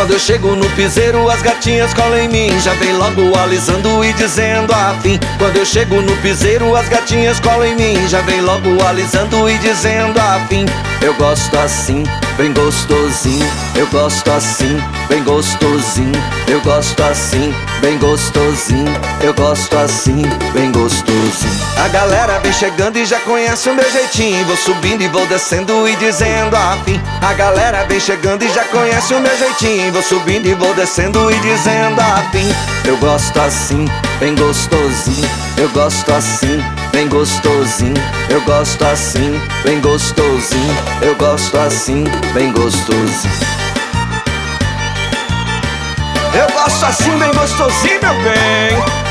Quando eu chego no piseiro, as gatinhas colam em mim, já vem logo alisando e dizendo afim. Quando eu chego no piseiro, as gatinhas colam em mim, já vem logo alisando e dizendo afim. Eu gosto assim, bem gostosinho. Eu gosto assim, bem gostosinho. Eu gosto assim, bem gostosinho. Eu gosto assim, bem gostosinho. A galera vem chegando e já conhece o meu jeitinho. Vou subindo e vou descendo e dizendo afim. A galera vem chegando e já conhece o meu jeitinho. Vou subindo e vou descendo e dizendo afim. Eu gosto assim, bem gostosinho. Eu gosto assim, bem gostosinho. Eu gosto assim, bem gostosinho. Eu gosto assim, bem gostosinho. Eu gosto assim, bem gostosinho, meu bem.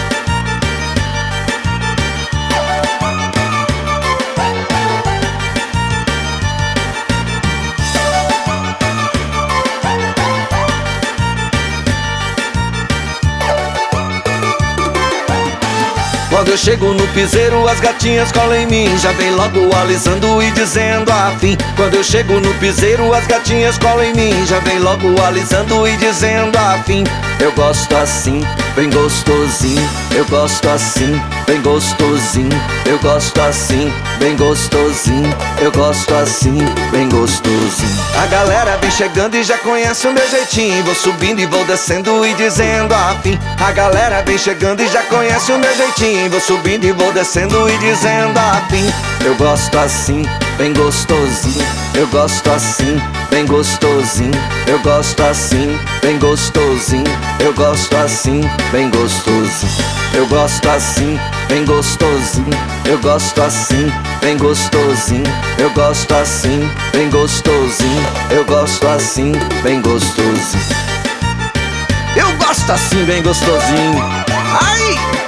Quando eu chego no piseiro, as gatinhas colam em mim, já vem logo alisando e dizendo afim. Quando eu chego no piseiro, as gatinhas colam em mim, já vem logo alisando e dizendo afim. Eu gosto assim, bem gostosinho. Eu gosto assim, bem gostosinho. Eu gosto assim, bem gostosinho. Eu gosto assim, bem gostosinho. A galera vem chegando e já conhece o meu jeitinho. Vou subindo e vou descendo e dizendo afim. A galera vem chegando e já conhece o meu jeitinho. Vou subindo e vou descendo e dizendo afim. Eu gosto assim, bem gostosinho. Eu gosto assim, bem gostosinho. Eu gosto assim, bem gostosinho. Eu gosto assim, bem gostosinho. Eu gosto assim, bem gostosinho. Eu gosto assim, bem gostosinho. Eu gosto assim, bem gostosinho. Eu gosto assim, bem gostosinho. Eu gosto assim, bem gostosinho. Ai!